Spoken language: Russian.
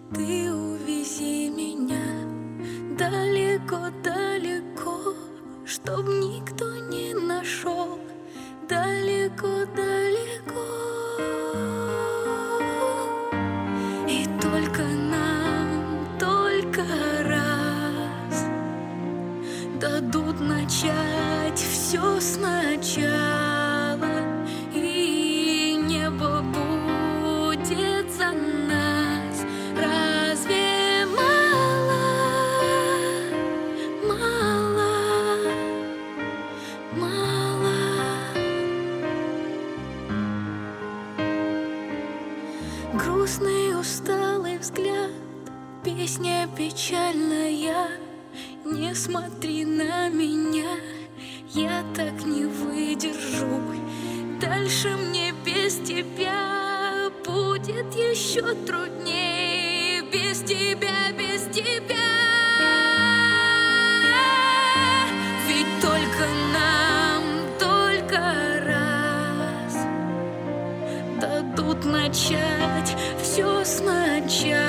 Ты увези меня далеко-далеко, чтоб никто не нашел. Далеко-далеко. И только нам, только раз дадут начать все сначала, и небо будет за нас. Разве мало, мало, мало? Грустный, усталый взгляд, песня печальная. Не смотри на меня, я так не выдержу. Дальше мне без тебя будет еще труднее. Без тебя, без тебя. Ведь только нам, только раз дадут начать все сначала.